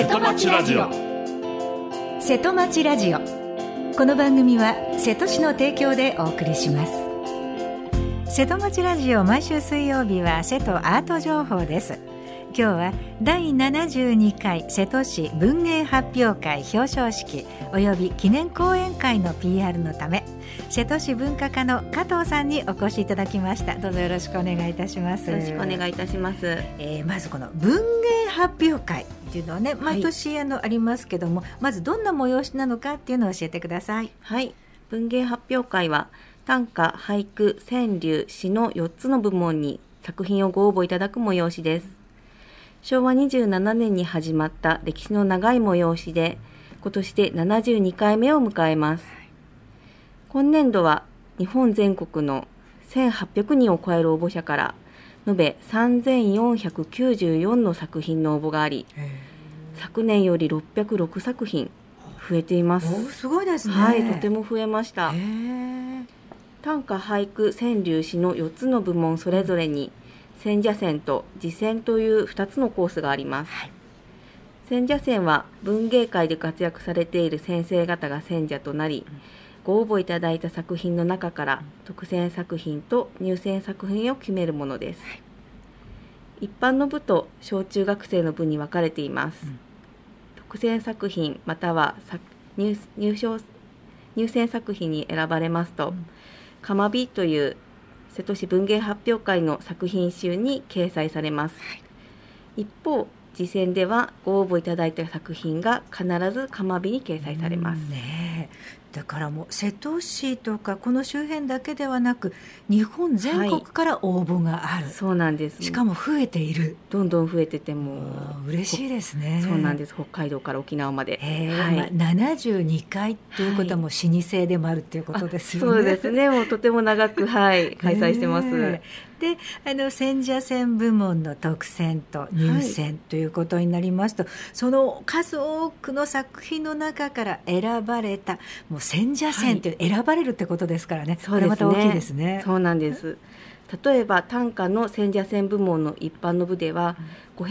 瀬戸町ラジオ。 瀬戸町ラジオ。この番組は瀬戸市の提供でお送りします。瀬戸町ラジオ、毎週水曜日は瀬戸アート情報です。今日は第72回瀬戸市文芸発表会表彰式および記念講演会の PR のため、瀬戸市文化課の加藤さんにお越しいただきました。どうぞよろしくお願いいたします。 よろしくお願いいたします。 まずこの文芸発表会っていうのはね、毎年ありますけども、まずどんな催しなのかっていうのを教えてください。 はい、文芸発表会は短歌、俳句、川柳、詩の4つの部門に作品をご応募いただく催しです。昭和27年に始まった歴史の長い催しで、今年で72回目を迎えます。今年度は日本全国の1800人を超える応募者から延べ3494の作品の応募があり、昨年より606作品増えています。 すごいですね。 はい、とても増えました。短歌、俳句、川柳、詩の4つの部門それぞれに選者選と次選という2つのコースがあります。選者選は文芸界で活躍されている先生方が選者となり、ご応募いただいた作品の中から特選作品と入選作品を決めるものです。一般の部と小中学生の部に分かれています。特選作品または入選作品に選ばれますと、かまびという瀬戸市文芸発表会の作品集に掲載されます。一方、次選ではご応募いただいた作品が必ずかまびに掲載されます。 だからもう瀬戸市とかこの周辺だけではなく、日本全国から応募がある。 そうなんです。 しかも増えている。 どんどん増えてても嬉しいですね。 そうなんです。北海道から沖縄まで、 72回ということはもう老舗でもあるということですよね。 そうですね。もうとても長く、開催してます。 で、選者選部門の特選と入選ということになりますと、その数多くの作品の中から選ばれた、もう選者選という選ばれるってことですからね。 そうですね。 これまた大きいですね。 そうなんです。例えば短歌の選者選部門の一般の部では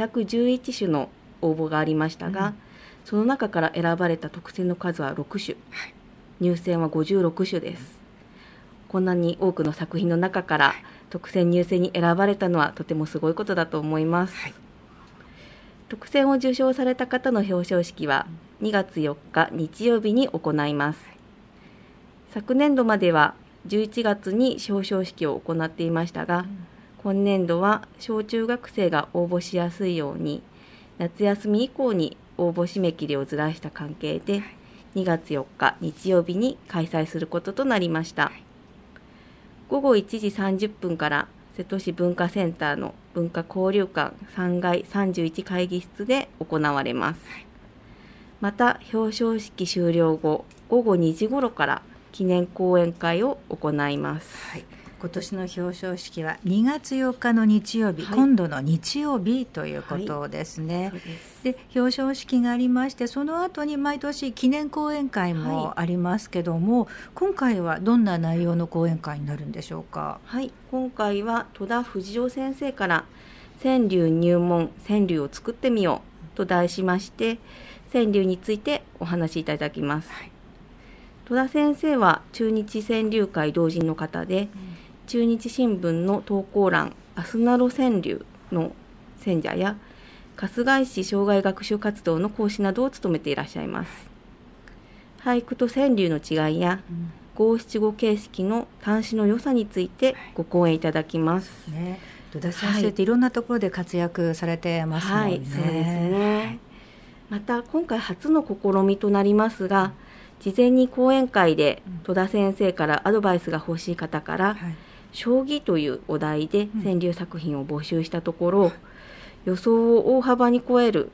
511種の応募がありましたが、その中から選ばれた特選の数は6種、入選は56種です。こんなに多くの作品の中から特選入選に選ばれたのはとてもすごいことだと思います。特選を受賞された方の表彰式は2月4日日曜日に行います。昨年度までは11月に表彰式を行っていましたが、今年度は小中学生が応募しやすいように夏休み以降に応募締め切りをずらした関係で2月4日日曜日に開催することとなりました。午後1時30分から瀬戸市文化センターの文化交流館3階31会議室で行われます。また表彰式終了後午後2時頃から記念講演会を行います。 今年の表彰式は2月4日の日曜日、今度の日曜日ということですね。で、表彰式がありまして、その後に毎年記念講演会もありますけども、今回はどんな内容の講演会になるんでしょうか。 今回は戸田藤夫先生から川柳入門川柳を作ってみようと題しまして、川柳についてお話しいただきます。戸田先生は中日川柳会同人の方で、中日新聞の投稿欄アスナロ川柳の選者や春日井市障害学習活動の講師などを務めていらっしゃいます。俳句と川柳の違いや五七五形式の端子の良さについてご講演いただきます。 戸田先生っていろんなところで活躍されてますもんね。 そうですね。また今回初の試みとなりますが、事前に講演会で戸田先生からアドバイスが欲しい方から、将棋というお題で川柳作品を募集したところ、予想を大幅に超える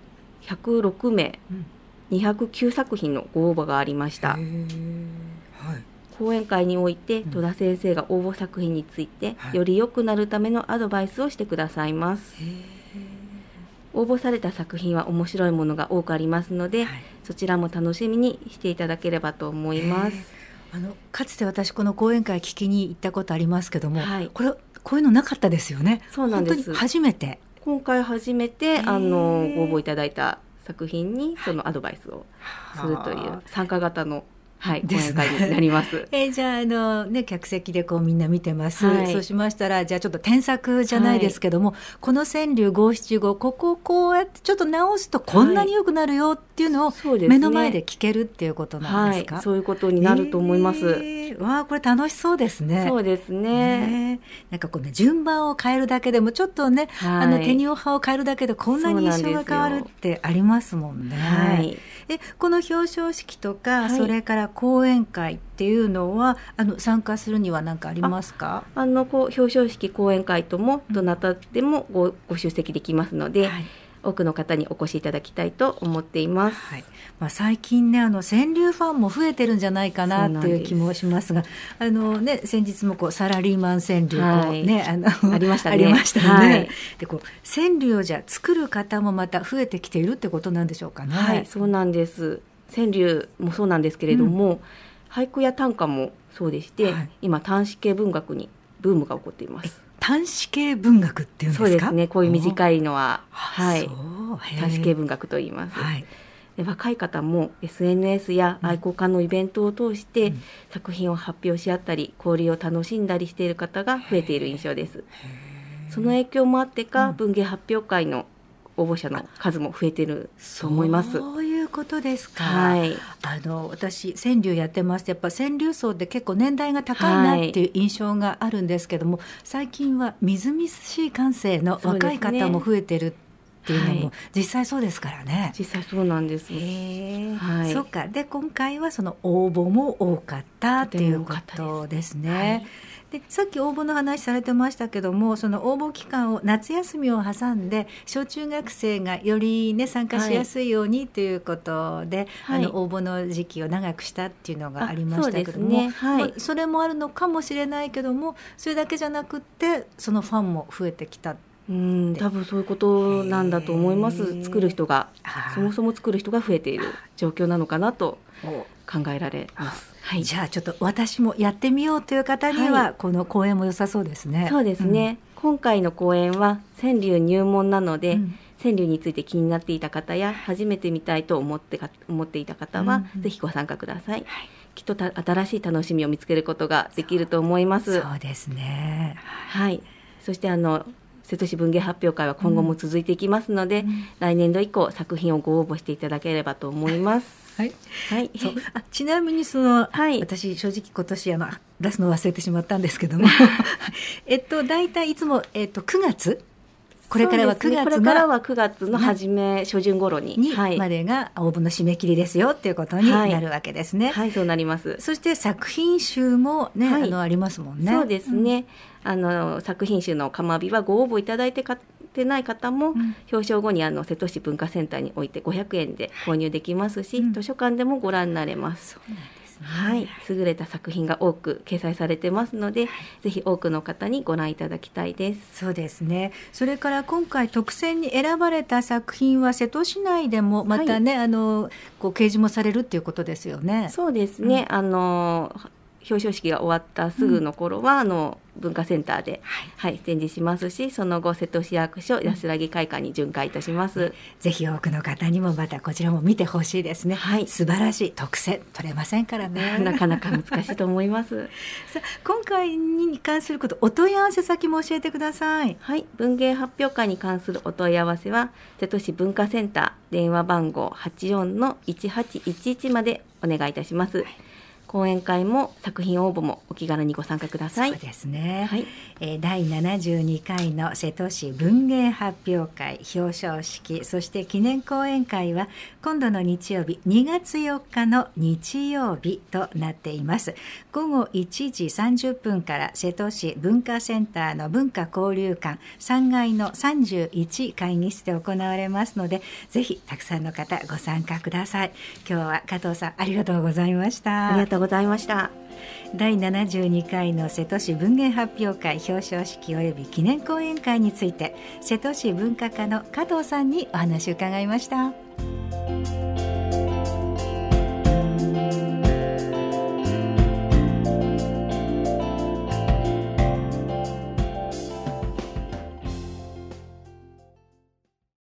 106名、209作品のご応募がありました。講演会において戸田先生が応募作品についてより良くなるためのアドバイスをしてくださいます。応募された作品は面白いものが多くありますので、そちらも楽しみにしていただければと思います。 かつて私この講演会聞きに行ったことありますけども、こういうのなかったですよね。 そうなんです。 本当に初めて、 今回初めてご応募いただいた作品にそのアドバイスをするという参加型の講演会になります。 じゃあ客席でみんな見てます、そうしましたらじゃあちょっと添削じゃないですけども、この川柳五七五ここをこうやってちょっと直すとこんなに良くなるよっていうのを目の前で聞けるっていうことなんですか？ そういうことになると思います。 わあ、これ楽しそうですね。 そうですね。 なんか順番を変えるだけでもちょっとね、手にお葉を変えるだけでこんなに印象が変わるってありますもんね。この表彰式とか、それから講演会っていうのは参加するには何かありますか？ 表彰式講演会ともどなたでもご出席できますので、多くの方にお越しいただきたいと思っています。 最近ね川柳ファンも増えてるんじゃないかなっていう気もしますが、先日もサラリーマン川柳ありましたね。 ありましたね。で川柳をじゃあ作る方もまた増えてきているってことなんでしょうかね。 そうなんです。川柳もそうなんですけれども、俳句や短歌もそうでして、今短詩系文学にブームが起こっています。 短詩系文学っていうんですか？ そうですね。こういう短いのは短詩系文学と言います。で若い方も SNS や愛好家のイベントを通して作品を発表し合ったり交流を楽しんだりしている方が増えている印象です。その影響もあってか、文芸発表会の応募者の数も増えていると思います。 そういうことですか。私川柳やってますとやっぱ川柳層って結構年代が高いなっていう印象があるんですけども、最近はみずみずしい感性の若い方も増えてるっていうのも実際そうですからね。 実際そうなんです。 そうか。で今回はその応募も多かったっていうことですね。でさっき応募の話されてましたけども、その応募期間を夏休みを挟んで小中学生がより参加しやすいようにということで、応募の時期を長くしたっていうのがありましたけども、それもあるのかもしれないけども、それだけじゃなくってそのファンも増えてきた。 多分そういうことなんだと思います。作る人がそもそも作る人が増えている状況なのかなと考えられます。 じゃあちょっと私もやってみようという方には、この講演も良さそうですね。 そうですね。今回の講演は川柳入門なので、川柳について気になっていた方や初めて見たいと思っていた方は、ぜひご参加ください。きっと新しい楽しみを見つけることができると思います。 そうですね。 そして瀬戸市文芸発表会は今後も続いていきますので、来年度以降作品をご応募していただければと思います。 ちなみに私正直今年出すの忘れてしまったんですけどもだいたいいつも、9月これからは9 月の初旬頃にまでが応募の締め切りですよっていうことになるわけですね。 そうなります。 そして作品集もね、ありますもんね。 そうですね。作品集の釜火はご応募いただいてない方も、表彰後に瀬戸市文化センターに置いて500円で購入できますし、図書館でもご覧になれます。そうなんですね。優れた作品が多く掲載されてますので、ぜひ多くの方にご覧いただきたいです。 そうですね。それから今回特選に選ばれた作品は瀬戸市内でもまたね、掲示もされるっていうことですよね。 そうですね。表彰式が終わったすぐの頃は、文化センターで、展示しますし、その後瀬戸市役所安らぎ会館に巡回いたします。 ぜひ多くの方にもまたこちらも見てほしいですね。素晴らしい。特選取れませんからね。 なかなか難しいと思います。 今回に関すること、お問い合わせ先も教えてください。 文芸発表会に関するお問い合わせは瀬戸市文化センター電話番号 84-1811 までお願いいたします。講演会も作品応募もお気軽にご参加ください。 そうですね。第72回の瀬戸市文芸発表会表彰式、そして記念講演会は今度の日曜日2月4日の日曜日となっています。午後1時30分から瀬戸市文化センターの文化交流館3階の31会議室で行われますので、ぜひたくさんの方ご参加ください。今日は加藤さんありがとうございました。 ありがとうございました。 第72回の瀬戸市文芸発表会表彰式及び記念講演会について瀬戸市文化課の加藤さんにお話を伺いました。